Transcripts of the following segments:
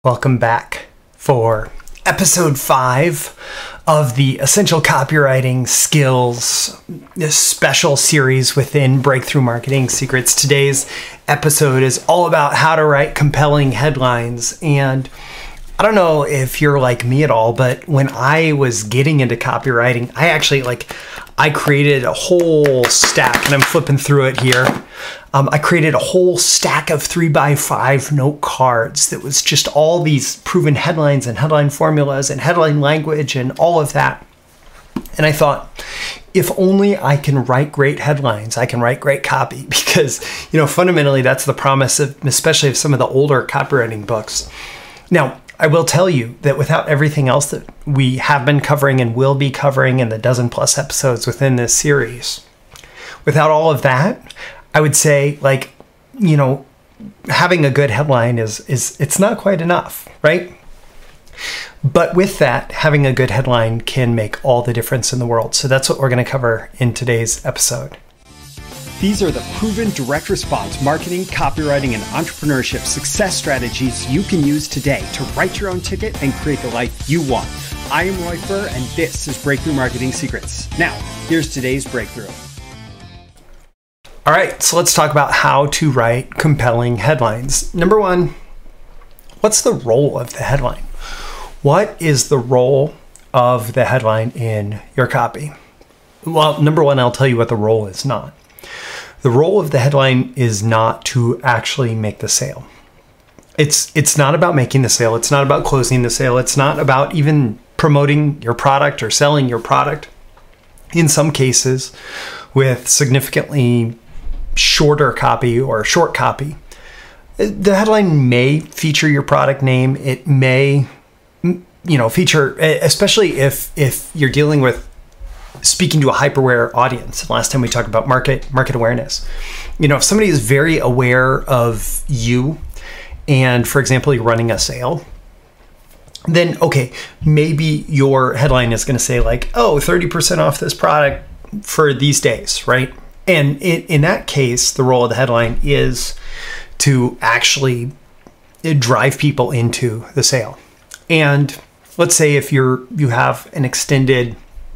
Welcome back for episode 5 of the Essential Copywriting Skills, this special series within Breakthrough Marketing Secrets. Today's episode is all about how to write compelling headlines. And I don't know if you're like me at all, but when I was getting into copywriting, I created a whole stack, and I'm flipping through it here. I created a whole stack of 3x5 note cards that was just all these proven headlines and headline formulas and headline language and all of that. And I thought, if only I can write great headlines, I can write great copy, because, fundamentally that's the promise of, especially of some of the older copywriting books. Now, I will tell you that without everything else that we have been covering and will be covering in the dozen plus episodes within this series, without all of that, I would say, having a good headline it's not quite enough, right? But with that, having a good headline can make all the difference in the world. So that's what we're going to cover in today's episode. These are the proven direct response marketing, copywriting, and entrepreneurship success strategies you can use today to write your own ticket and create the life you want. I am Roy Furr, and this is Breakthrough Marketing Secrets. Now, here's today's breakthrough. All right, so let's talk about how to write compelling headlines. Number one, what's the role of the headline? What is the role of the headline in your copy? Well, number one, I'll tell you what the role is not. The role of the headline is not to actually make the sale. It's not about making the sale. It's not about closing the sale. It's not about even promoting your product or selling your product. In some cases, with significantly shorter copy or short copy, the headline may feature your product name. It may, feature, especially if you're dealing with speaking to a hyper-aware audience. Last time we talked about market awareness. If somebody is very aware of you and, for example, you're running a sale, then, okay, maybe your headline is going to say 30% off this product for these days, right? And in that case, the role of the headline is to actually drive people into the sale. And let's say if you have an extended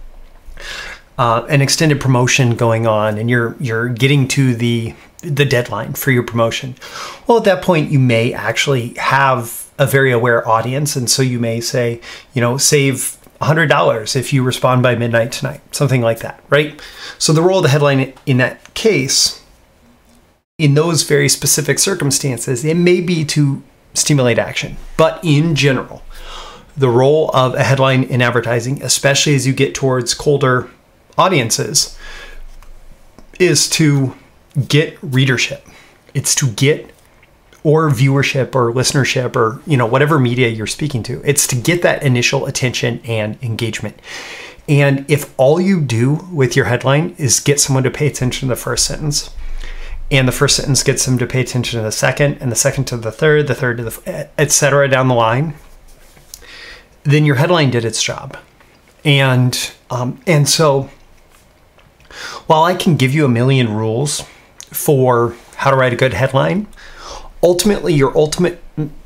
promotion going on and you're getting to the deadline for your promotion. Well, at that point, you may actually have a very aware audience. And so you may say, save $100 if you respond by midnight tonight, something like that, right? So the role of the headline in that case, in those very specific circumstances, it may be to stimulate action. But in general, the role of a headline in advertising, especially as you get towards colder audiences, is to get readership. It's to get or viewership or listenership or whatever media you're speaking to. It's to get that initial attention and engagement. And if all you do with your headline is get someone to pay attention to the first sentence, and the first sentence gets them to pay attention to the second, and the second to the third to the et cetera down the line, then your headline did its job. And so while I can give you a million rules for how to write a good headline, ultimately your ultimate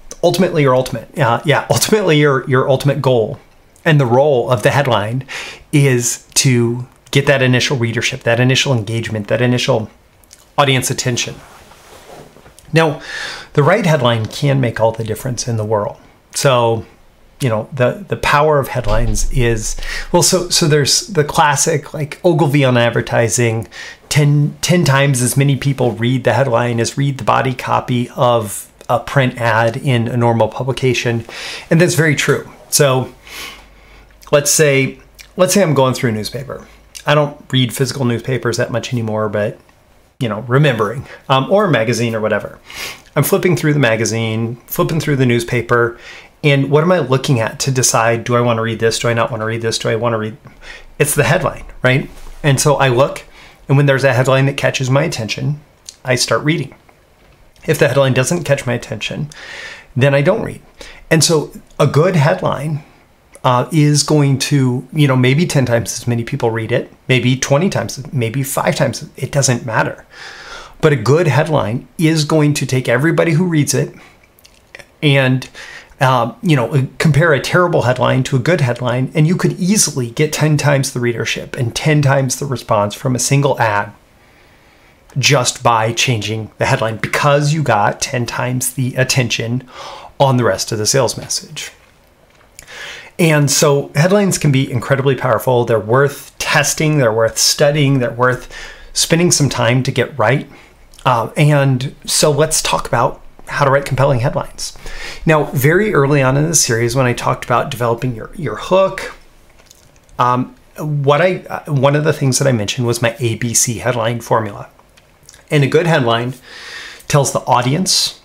goal and the role of the headline is to get that initial readership, that initial engagement, that initial audience attention. Now, the right headline can make all the difference in the world. So, the power of headlines is, so there's the classic, Ogilvy on advertising, 10 times as many people read the headline as read the body copy of a print ad in a normal publication. And that's very true. So let's say I'm going through a newspaper. I don't read physical newspapers that much anymore, but remembering, or a magazine or whatever. I'm flipping through the magazine, flipping through the newspaper, and what am I looking at to decide, do I want to read this? Do I not want to read this? Do I want to read? It's the headline, right? And so I look, and when there's a headline that catches my attention, I start reading. If the headline doesn't catch my attention, then I don't read. And so a good headline is going to, maybe 10 times as many people read it, maybe 20 times, maybe 5 times. It doesn't matter. But a good headline is going to take everybody who reads it and Compare a terrible headline to a good headline, and you could easily get 10 times the readership and 10 times the response from a single ad just by changing the headline, because you got 10 times the attention on the rest of the sales message. And so headlines can be incredibly powerful. They're worth testing, they're worth studying, they're worth spending some time to get right. And so let's talk about how to write compelling headlines. Now, very early on in the series, when I talked about developing your hook, one of the things that I mentioned was my ABC headline formula. And a good headline tells the audience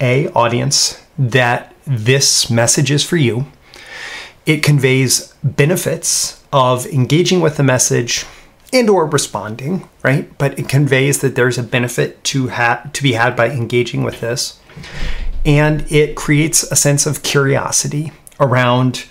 that this message is for you. It conveys benefits of engaging with the message and or responding, right? But it conveys that there's a benefit to be had by engaging with this. And it creates a sense of curiosity around,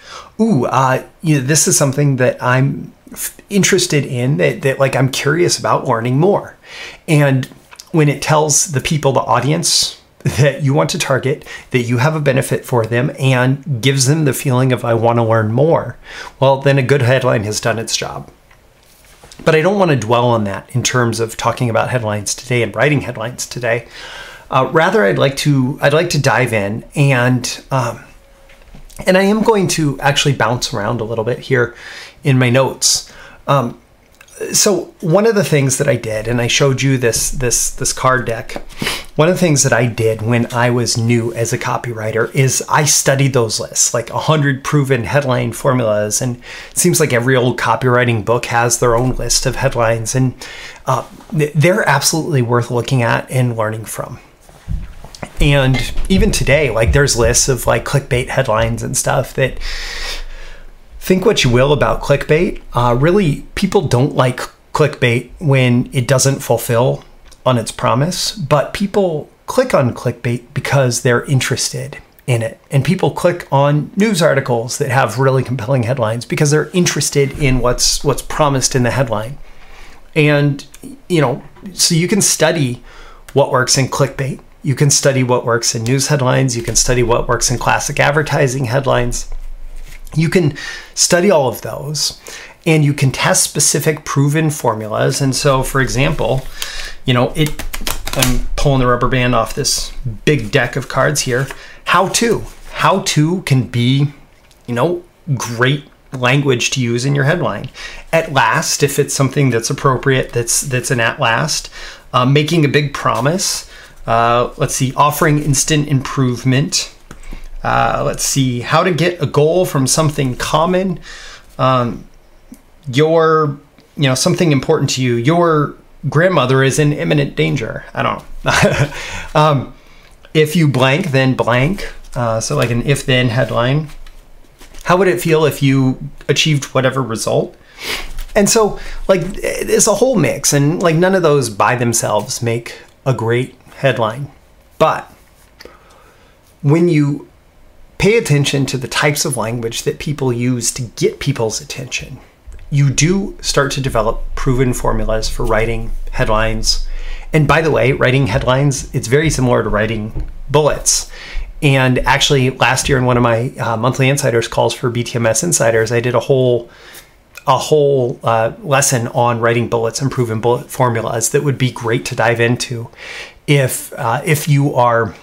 this is something that I'm interested in, that like I'm curious about learning more. And when it tells the people, the audience that you want to target, that you have a benefit for them and gives them the feeling of I want to learn more, well, then a good headline has done its job. But I don't want to dwell on that in terms of talking about headlines today and writing headlines today. Rather, I'd like to dive in and I am going to actually bounce around a little bit here in my notes. So one of the things that I did, and I showed you this card deck. One of the things that I did when I was new as a copywriter is I studied those lists, like 100 proven headline formulas. And it seems like every old copywriting book has their own list of headlines, and they're absolutely worth looking at and learning from. And even today, like there's lists of like clickbait headlines and stuff that, think what you will about clickbait. Really, people don't like clickbait when it doesn't fulfill on its promise, but people click on clickbait because they're interested in it. And people click on news articles that have really compelling headlines because they're interested in what's promised in the headline. And, so you can study what works in clickbait. You can study what works in news headlines. You can study what works in classic advertising headlines. You can study all of those, and you can test specific proven formulas. And so, for example, I'm pulling the rubber band off this big deck of cards here. How to can be, great language to use in your headline. At last, if it's something that's appropriate, that's an at last. Making a big promise. Let's see, offering instant improvement. Let's see, how to get a goal from something common. Something important to you. Your grandmother is in imminent danger. I don't know. If you blank, then blank. So like an if-then headline. How would it feel if you achieved whatever result? And so like it's a whole mix, and like none of those by themselves make a great headline. But when you pay attention to the types of language that people use to get people's attention, you do start to develop proven formulas for writing headlines. And by the way, writing headlines, it's very similar to writing bullets. And actually, last year in one of my monthly insiders calls for BTMS Insiders, I did a whole lesson on writing bullets and proven bullet formulas that would be great to dive into if you are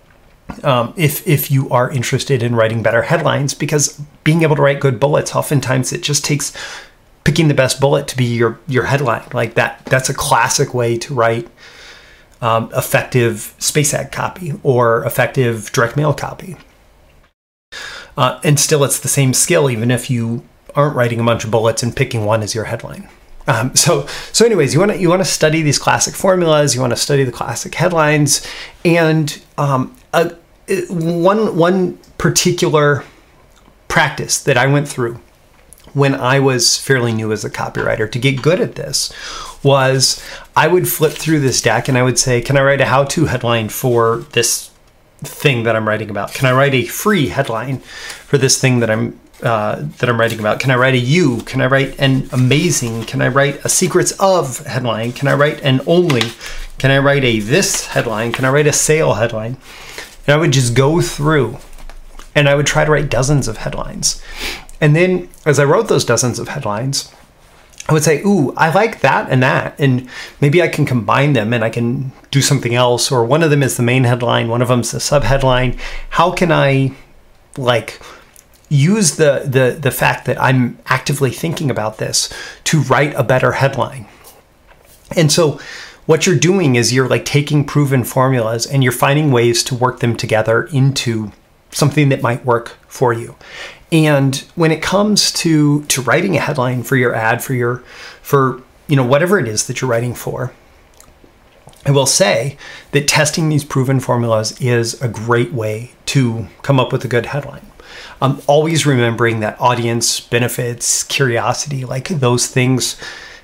interested in writing better headlines, because being able to write good bullets, oftentimes it just takes picking the best bullet to be your headline. Like that's a classic way to write effective space ad copy or effective direct mail copy. And still it's the same skill, even if you aren't writing a bunch of bullets and picking one as your headline. So anyways, you want to study these classic formulas, you want to study the classic headlines, and one particular practice that I went through when I was fairly new as a copywriter to get good at this was I would flip through this deck and I would say, can I write a how-to headline for this thing that I'm writing about? Can I write a free headline for this thing that I'm writing about? Can I write a you? Can I write an amazing? Can I write a secrets of headline? Can I write an only? Can I write a this headline? Can I write a sale headline? And I would just go through And I would try to write dozens of headlines. And then as I wrote those dozens of headlines, I would say, ooh, I like that. And maybe I can combine them and I can do something else. Or one of them is the main headline, one of them's the subheadline. How can I use the fact that I'm actively thinking about this to write a better headline? And so what you're doing is you're taking proven formulas and you're finding ways to work them together into something that might work for you. And when it comes to writing a headline for your ad, for whatever it is that you're writing for, I will say that testing these proven formulas is a great way to come up with a good headline. Always remembering that audience, benefits, curiosity, those things,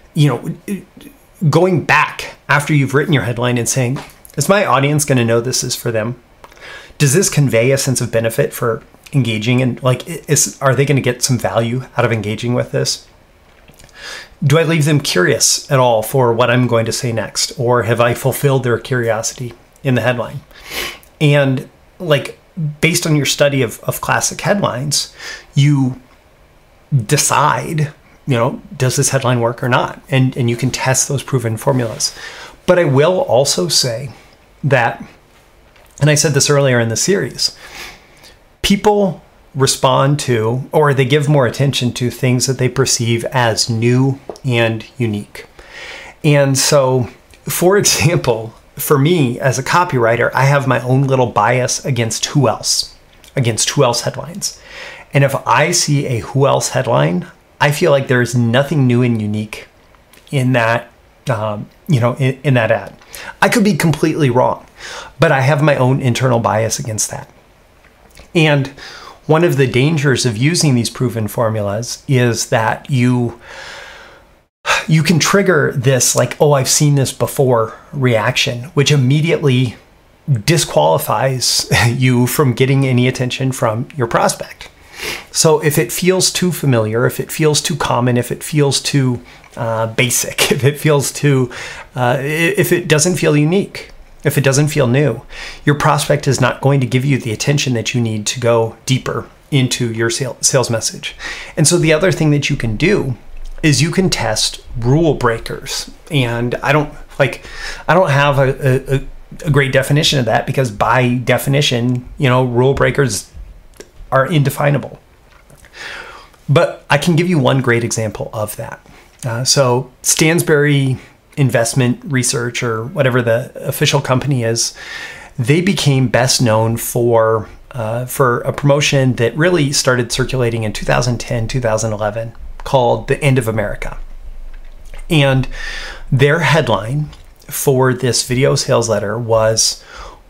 going back after you've written your headline and saying, is my audience going to know this is for them? Does this convey a sense of benefit for engaging? And are they going to get some value out of engaging with this? Do I leave them curious at all for what I'm going to say next? Or have I fulfilled their curiosity in the headline? And based on your study of classic headlines, you decide, does this headline work or not? And you can test those proven formulas. But I will also say that, and I said this earlier in the series, people respond to, or they give more attention to things that they perceive as new and unique. And so, for example, for me as a copywriter, I have my own little bias against who else headlines. And if I see a who else headline, I feel like there is nothing new and unique in that, in that ad. I could be completely wrong, but I have my own internal bias against that. And one of the dangers of using these proven formulas is that you can trigger this oh, I've seen this before reaction, which immediately disqualifies you from getting any attention from your prospect. So if it feels too familiar, if it feels too common, if it feels too basic, if it doesn't feel unique, if it doesn't feel new, your prospect is not going to give you the attention that you need to go deeper into your sales message. And so the other thing that you can do is you can test rule breakers. And I don't have a great definition of that, because by definition, rule breakers are indefinable. But I can give you one great example of that. So Stansberry Investment Research, or whatever the official company is, they became best known for a promotion that really started circulating in 2010, 2011, called The End of America. And their headline for this video sales letter was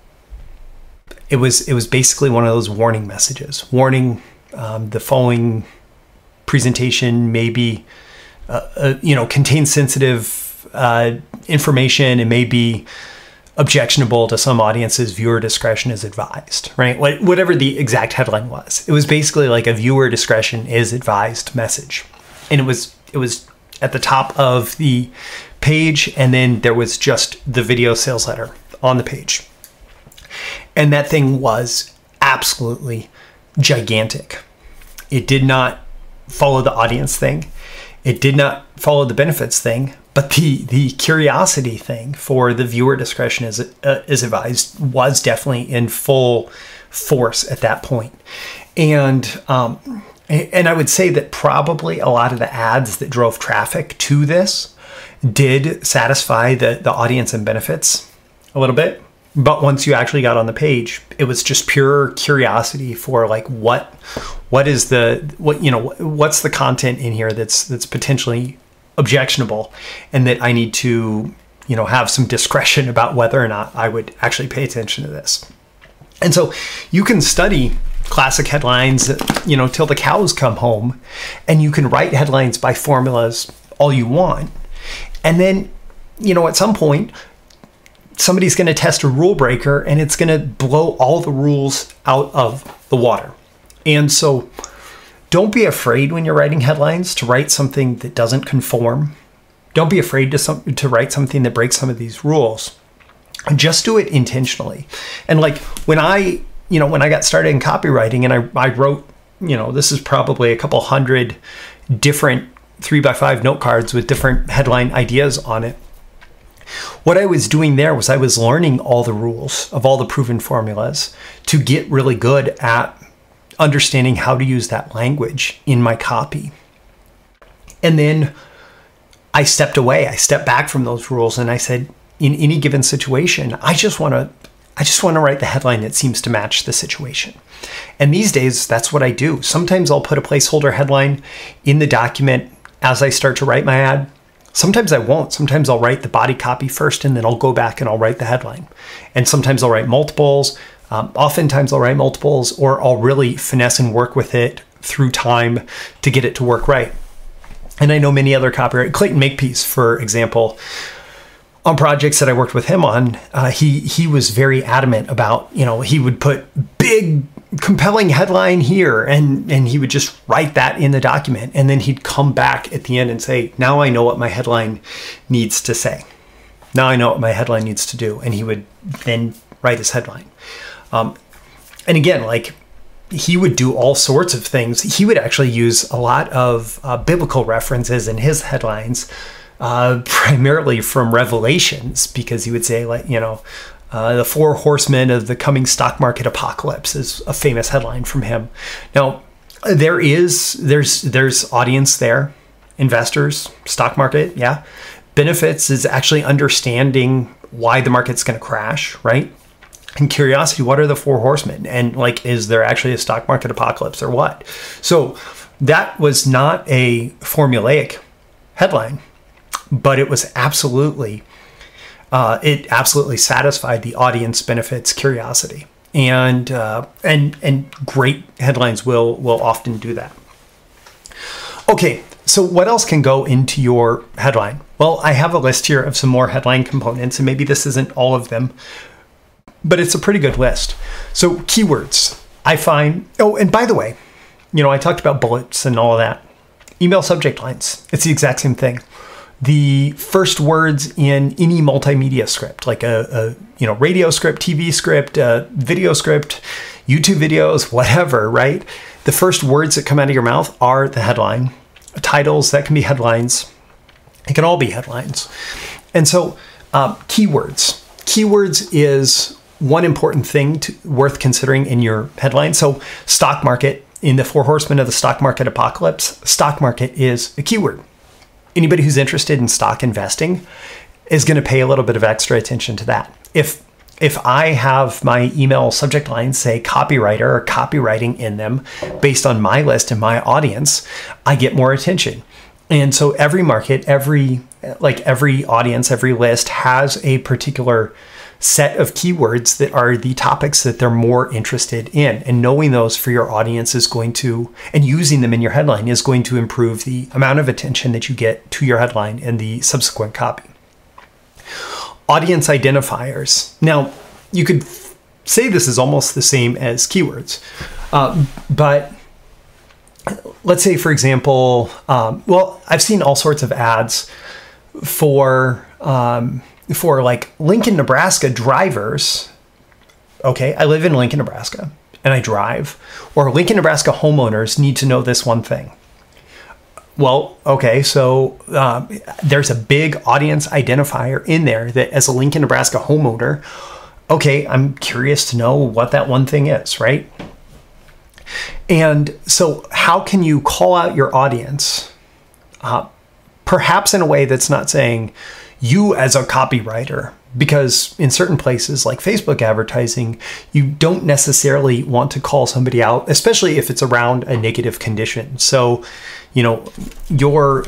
basically one of those warning messages. Warning, the following presentation maybe contains sensitive information and may be objectionable to some audiences. Viewer discretion is advised, right? Whatever the exact headline was, it was basically a viewer discretion is advised message. And it was at the top of the page, and then there was just the video sales letter on the page. And that thing was absolutely gigantic. It did not follow the audience thing. It did not follow the benefits thing, but the curiosity thing for the viewer discretion is advised was definitely in full force at that point. And I would say that probably a lot of the ads that drove traffic to this did satisfy the audience and benefits a little bit. But once you actually got on the page, it was just pure curiosity for what's the content in here that's potentially objectionable, and that I need to, have some discretion about whether or not I would actually pay attention to this. And so you can study classic headlines, till the cows come home, and you can write headlines by formulas all you want. And then, at some point, somebody's going to test a rule breaker and it's going to blow all the rules out of the water. And so don't be afraid when you're writing headlines to write something that doesn't conform. Don't be afraid to write something that breaks some of these rules. Just do it intentionally. And when I when I got started in copywriting and I wrote, this is probably a couple hundred different 3x5 note cards with different headline ideas on it. What I was doing there was I was learning all the rules of all the proven formulas to get really good at understanding how to use that language in my copy. And then I stepped away. I stepped back from those rules and I said, in any given situation, I just want to write the headline that seems to match the situation. And these days, that's what I do. Sometimes I'll put a placeholder headline in the document as I start to write my ad. Sometimes I won't. Sometimes I'll write the body copy first and then I'll go back and I'll write the headline. And sometimes I'll write multiples. Oftentimes I'll write multiples, or I'll really finesse and work with it through time to get it to work right. And I know many other copywriters, Clayton Makepeace, for example, on projects that I worked with him on, he was very adamant about, he would put big, compelling headline here, and he would just write that in the document. And then he'd come back at the end and say, now I know what my headline needs to say. Now I know what my headline needs to do. And he would then write his headline. And again, he would do all sorts of things. He would actually use a lot of biblical references in his headlines, primarily from Revelations, because he would say, the 4 horsemen of the coming stock market apocalypse is a famous headline from him. Now, there's audience there, investors, stock market, yeah. Benefits is actually understanding why the market's going to crash, right? And curiosity, what are the 4 horsemen? And is there actually a stock market apocalypse or what? So that was not a formulaic headline, but it was absolutely, it absolutely satisfied the audience benefits curiosity. And great headlines will often do that. Okay, so what else can go into your headline? Well, I have a list here of some more headline components, and maybe this isn't all of them, but it's a pretty good list. So keywords, I find, and by the way, I talked about bullets and all of that. Email subject lines, it's the exact same thing. The first words in any multimedia script, like a radio script, TV script, video script, YouTube videos, whatever, right? The first words that come out of your mouth are the headline. Titles, that can be headlines. It can all be headlines. And so keywords. Keywords is one important thing worth considering in your headline. So stock market, in the 4 horsemen of the stock market apocalypse, stock market is a keyword. Anybody who's interested in stock investing is going to pay a little bit of extra attention to that. If I have my email subject lines say copywriter or copywriting in them based on my list and my audience, I get more attention. And so every market, every audience, every list has a particular set of keywords that are the topics that they're more interested in. And knowing those for your audience is going to, and using them in your headline is going to improve the amount of attention that you get to your headline and the subsequent copy. Audience identifiers. Now, you could say this is almost the same as keywords, but let's say, for example, I've seen all sorts of ads for Lincoln, Nebraska drivers. Okay, I live in Lincoln, Nebraska, and I drive. Or Lincoln, Nebraska homeowners need to know this one thing. Well, okay, so there's a big audience identifier in there that as a Lincoln, Nebraska homeowner, okay, I'm curious to know what that one thing is, right? And so how can you call out your audience, perhaps in a way that's not saying you as a copywriter, because in certain places like Facebook advertising, you don't necessarily want to call somebody out, especially if it's around a negative condition. So, your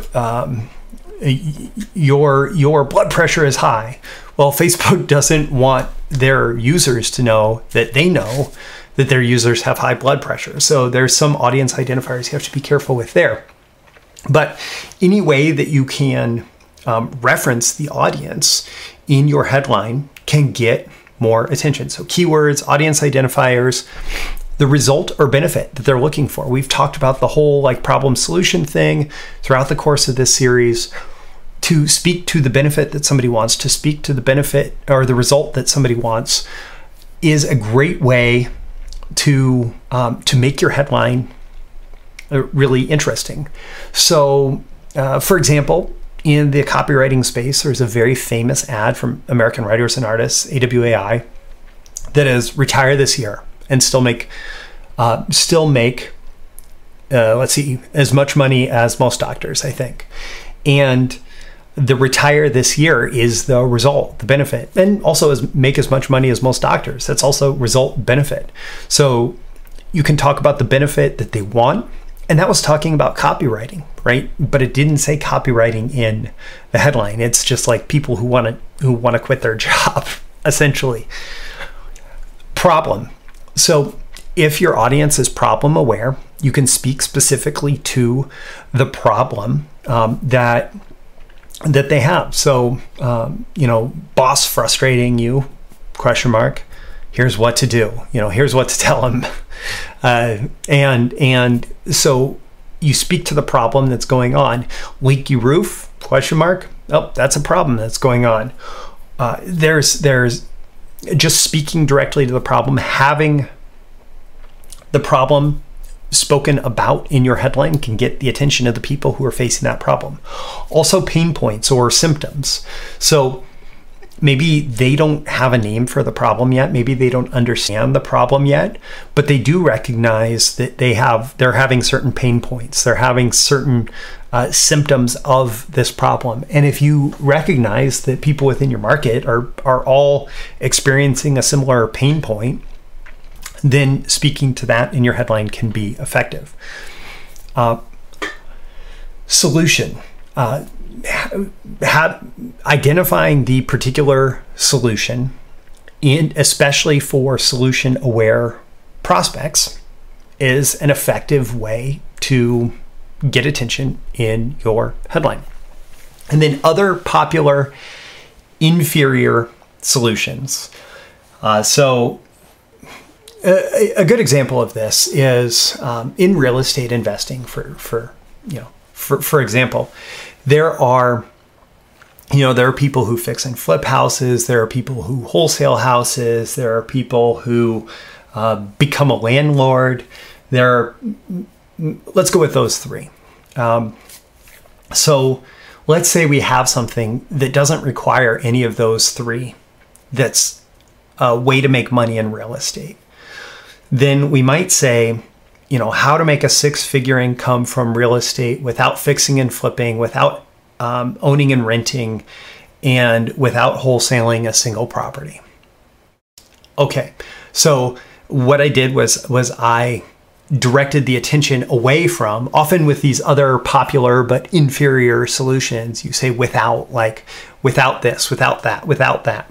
blood pressure is high. Well, Facebook doesn't want their users to know that their users have high blood pressure. So there's some audience identifiers you have to be careful with there. But any way that you can reference the audience in your headline can get more attention. So keywords, audience identifiers, the result or benefit that they're looking for. We've talked about the whole problem solution thing throughout the course of this series. To speak to the benefit that somebody wants, to speak to the benefit or the result that somebody wants is a great way to make your headline really interesting. So, for example, in the copywriting space, there's a very famous ad from American Writers and Artists, AWAI, that is retire this year and still make as much money as most doctors, I think. And the retire this year is the result, the benefit, and also make as much money as most doctors. That's also result benefit. So you can talk about the benefit that they want. And that was talking about copywriting, right? But it didn't say copywriting in the headline. It's just like people who want to quit their job, essentially. Problem. So if your audience is problem aware, you can speak specifically to the problem that they have. So, boss frustrating you, ? Here's what to do. Here's what to tell them. And so you speak to the problem that's going on. Leaky roof? ? Oh, that's a problem that's going on. There's just speaking directly to the problem, having the problem spoken about in your headline can get the attention of the people who are facing that problem. Also, pain points or symptoms. So maybe they don't have a name for the problem yet. Maybe they don't understand the problem yet, but they do recognize that they're having certain pain points. They're having certain symptoms of this problem. And if you recognize that people within your market are all experiencing a similar pain point, then speaking to that in your headline can be effective. Solution. Identifying the particular solution, especially for solution-aware prospects, is an effective way to get attention in your headline. And then other popular inferior solutions. So a good example of this is in real estate investing. For example, there are people who fix and flip houses. There are people who wholesale houses. There are people who become a landlord. Let's go with those three. So let's say we have something that doesn't require any of those three. That's a way to make money in real estate. Then we might say, how to make a 6-figure income from real estate without fixing and flipping, without owning and renting, and without wholesaling a single property. Okay, so what I did was I directed the attention away from, often with these other popular but inferior solutions, you say without this, without that.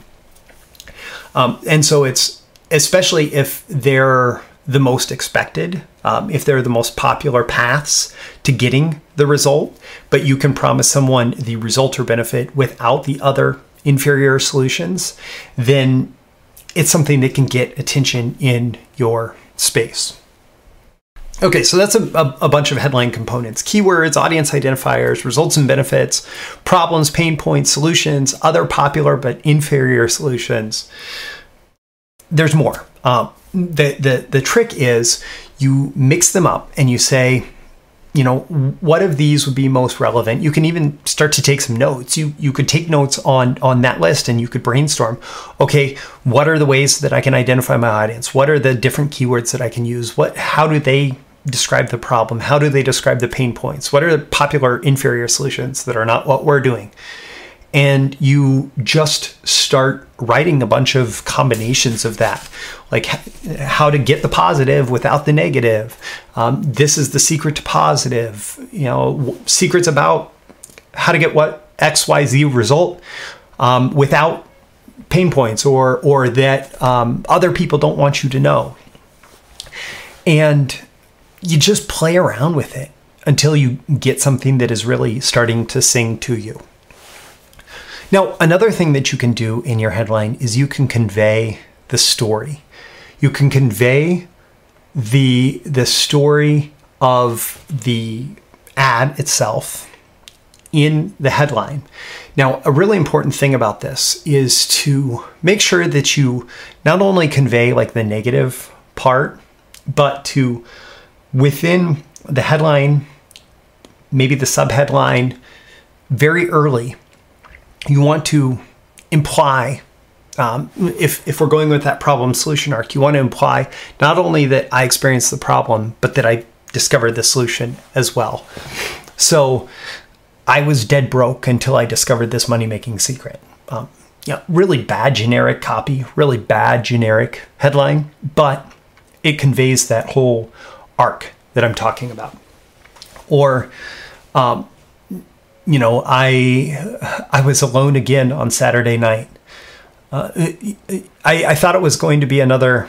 And so it's, especially if they're the most expected, if they're the most popular paths to getting the result, but you can promise someone the result or benefit without the other inferior solutions, then it's something that can get attention in your space. Okay, so that's a bunch of headline components: keywords, audience identifiers, results and benefits, problems, pain points, solutions, other popular but inferior solutions. There's more. The trick is you mix them up and you say, what of these would be most relevant? You can even start to take some notes. You could take notes on that list and you could brainstorm. Okay, what are the ways that I can identify my audience? What are the different keywords that I can use? How do they describe the problem? How do they describe the pain points? What are the popular inferior solutions that are not what we're doing? And you just start writing a bunch of combinations of that, like how to get the positive without the negative. This is the secret to positive, secrets about how to get what XYZ result without pain points or that other people don't want you to know. And you just play around with it until you get something that is really starting to sing to you. Now, another thing that you can do in your headline is you can convey the story. You can convey the story of the ad itself in the headline. Now, a really important thing about this is to make sure that you not only convey like the negative part but to, within the headline, maybe the subheadline, very early, you want to imply, if we're going with that problem solution arc, you want to imply not only that I experienced the problem, but that I discovered the solution as well. So I was dead broke until I discovered this money-making secret. Really bad generic copy, really bad generic headline, but it conveys that whole arc that I'm talking about. Or, I was alone again on Saturday night. I thought it was going to be another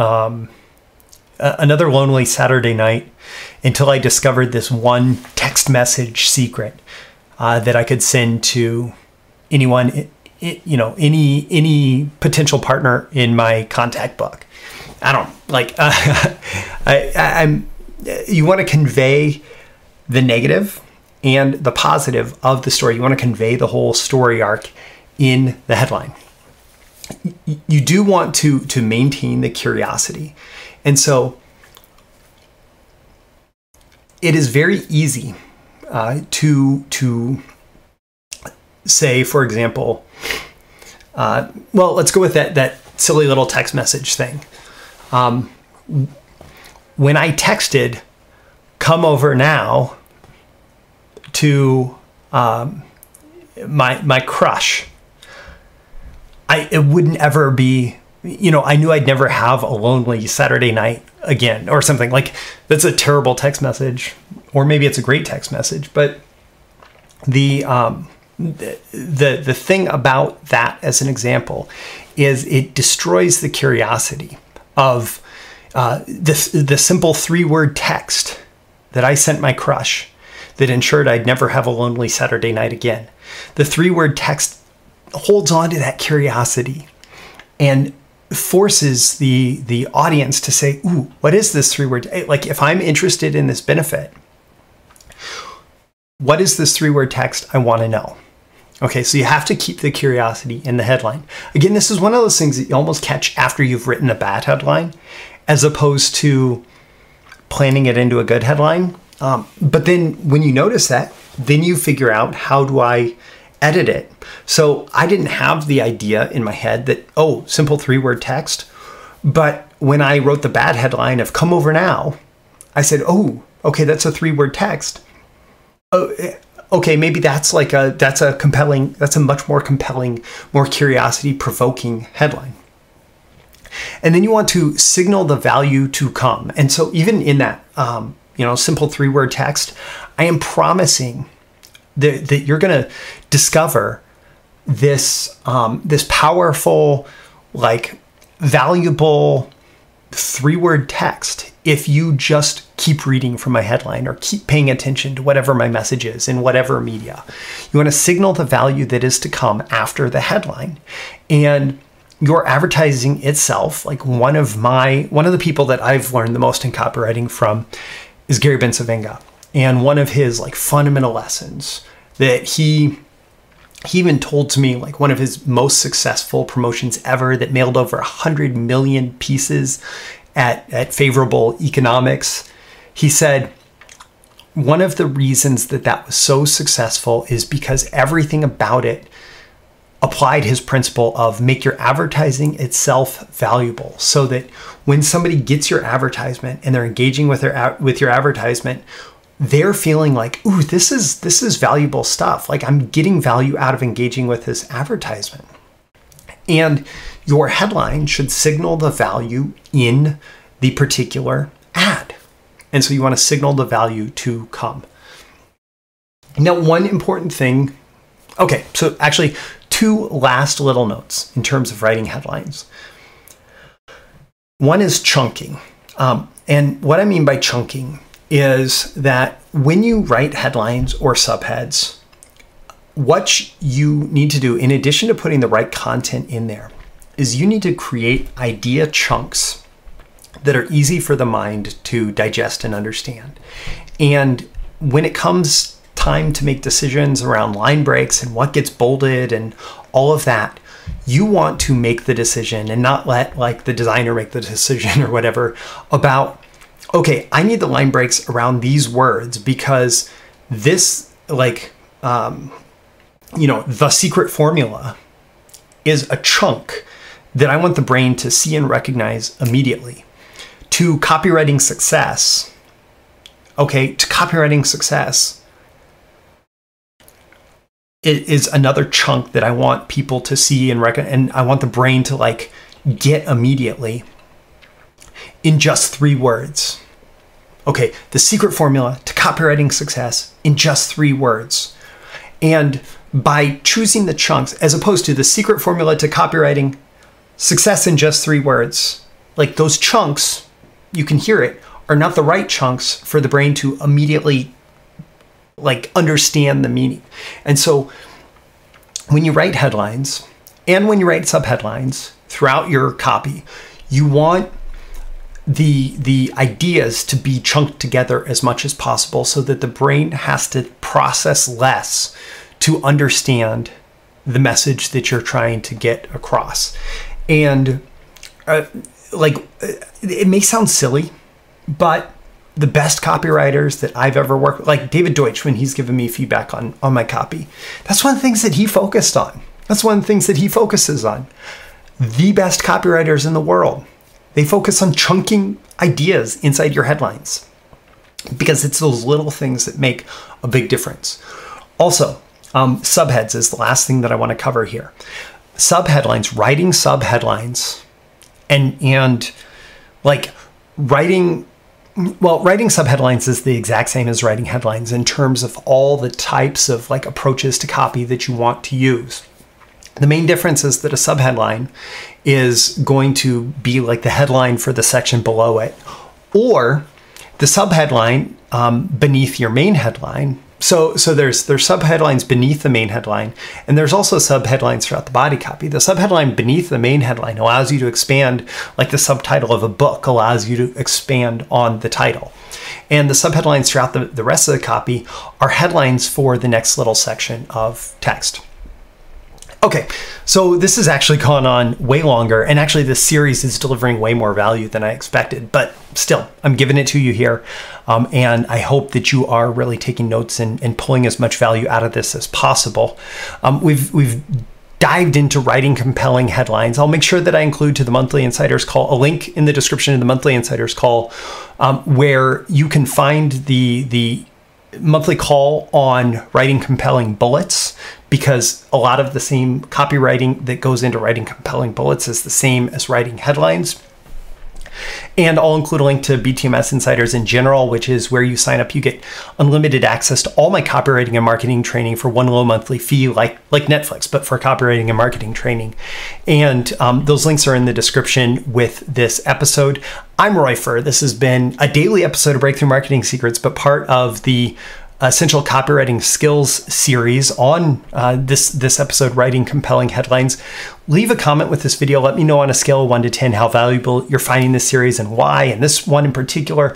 lonely Saturday night until I discovered this one text message secret that I could send to anyone, any potential partner in my contact book. I don't you want to convey the negative and the positive of the story. You want to convey the whole story arc in the headline. You do want to maintain the curiosity. And so it is very easy to say, for example, let's go with that silly little text message thing. When I texted, "Come over now," to my crush, it wouldn't ever be, I knew I'd never have a lonely Saturday night again or something. Like, that's a terrible text message, or maybe it's a great text message. But the thing about that, as an example, is it destroys the curiosity of the simple 3-word text that I sent my crush that ensured I'd never have a lonely Saturday night again. The 3-word text holds on to that curiosity and forces the audience to say, "Ooh, what is this 3-word? Like, if I'm interested in this benefit, what is this 3-word text? I want to know." Okay, so you have to keep the curiosity in the headline. Again, this is one of those things that you almost catch after you've written a bad headline, as opposed to planning it into a good headline. But then when you notice that, then you figure out, how do I edit it? So I didn't have the idea in my head that, simple 3-word text. But when I wrote the bad headline of "Come over now," I said, okay, that's a 3-word text. Okay, maybe that's a much more compelling, more curiosity provoking headline. And then you want to signal the value to come. And so even in that, simple 3-word text, I am promising that you're going to discover this powerful, valuable 3-word text if you just keep reading from my headline or keep paying attention to whatever my message is in whatever media. You want to signal the value that is to come after the headline. And your advertising itself, one of the people that I've learned the most in copywriting from is Gary Bencivenga. And one of his fundamental lessons that he even told to me, one of his most successful promotions ever that mailed over 100 million pieces at favorable economics. He said, one of the reasons that was so successful is because everything about it applied his principle of make your advertising itself valuable, so that when somebody gets your advertisement and they're engaging with your advertisement, they're feeling like, ooh, this is valuable stuff. I'm getting value out of engaging with this advertisement. And your headline should signal the value in the particular ad. And so you want to signal the value to come. Now, one important thing, so actually 2 last little notes in terms of writing headlines. One is chunking. And what I mean by chunking is that when you write headlines or subheads, what you need to do, in addition to putting the right content in there, is you need to create idea chunks that are easy for the mind to digest and understand. And when it comes time to make decisions around line breaks and what gets bolded and all of that, you want to make the decision and not let like the designer make the decision or whatever about, okay, I need the line breaks around these words because this like, the secret formula is a chunk that I want the brain to see and recognize immediately. To copywriting success, it is another chunk that I want people to see and recognize, and I want the brain to like get immediately in just 3 words. Okay, the secret formula to copywriting success in just 3 words. And by choosing the chunks, as opposed to the secret formula to copywriting success in just 3 words, like those chunks, you can hear it, are not the right chunks for the brain to immediately like understand the meaning. And so when you write headlines and when you write subheadlines throughout your copy, you want the ideas to be chunked together as much as possible so that the brain has to process less to understand the message that you're trying to get across. And it may sound silly, but the best copywriters that I've ever worked with, like David Deutsch, when he's given me feedback on my copy, that's one of the things that he focused on. That's one of the things that he focuses on. The best copywriters in the world, they focus on chunking ideas inside your headlines because it's those little things that make a big difference. Also, subheads is the last thing that I want to cover here. Subheadlines, writing subheadlines, and like writing subheadlines is the exact same as writing headlines in terms of all the types of like approaches to copy that you want to use. The main difference is that a subheadline is going to be like the headline for the section below it, or the subheadline beneath your main headline. So there's subheadlines beneath the main headline, and there's also subheadlines throughout the body copy. The subheadline beneath the main headline allows you to expand, like the subtitle of a book allows you to expand on the title. And the subheadlines throughout the rest of the copy are headlines for the next little section of text. Okay, so this has actually gone on way longer, and actually this series is delivering way more value than I expected, but still, I'm giving it to you here, and I hope that you are really taking notes and pulling as much value out of this as possible. We've dived into writing compelling headlines. I'll make sure that I include to the Monthly Insiders Call a link in the description of the Monthly Insiders Call where you can find the monthly call on writing compelling bullets, because a lot of the same copywriting that goes into writing compelling bullets is the same as writing headlines. And I'll include a link to BTMS Insiders in general, which is where you sign up. You get unlimited access to all my copywriting and marketing training for one low monthly fee, like Netflix, but for copywriting and marketing training. And those links are in the description with this episode. I'm Roy Furr. This has been a daily episode of Breakthrough Marketing Secrets, but part of the Essential Copywriting Skills series on this episode, Writing Compelling Headlines. Leave a comment with this video. Let me know on a scale of 1 to 10 how valuable you're finding this series and why, and this one in particular.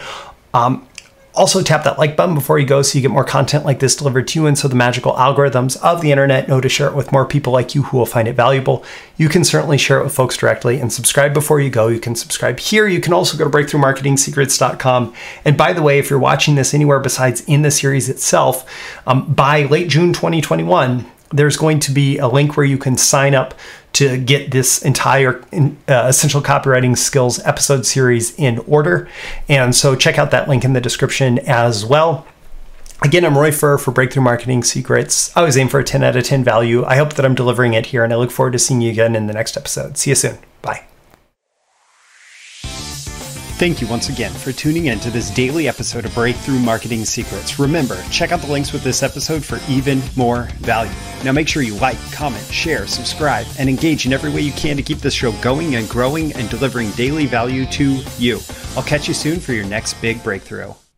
Also, tap that like button before you go so you get more content like this delivered to you, and so the magical algorithms of the internet know to share it with more people like you who will find it valuable. You can certainly share it with folks directly, and subscribe before you go. You can subscribe here. You can also go to breakthroughmarketingsecrets.com. And by the way, if you're watching this anywhere besides in the series itself, by late June 2021, there's going to be a link where you can sign up to get this entire Essential Copywriting Skills episode series in order. And so check out that link in the description as well. Again, I'm Roy Furr for Breakthrough Marketing Secrets. I always aim for a 10 out of 10 value. I hope that I'm delivering it here, and I look forward to seeing you again in the next episode. See you soon. Bye. Thank you once again for tuning in to this daily episode of Breakthrough Marketing Secrets. Remember, check out the links with this episode for even more value. Now make sure you like, comment, share, subscribe, and engage in every way you can to keep this show going and growing and delivering daily value to you. I'll catch you soon for your next big breakthrough.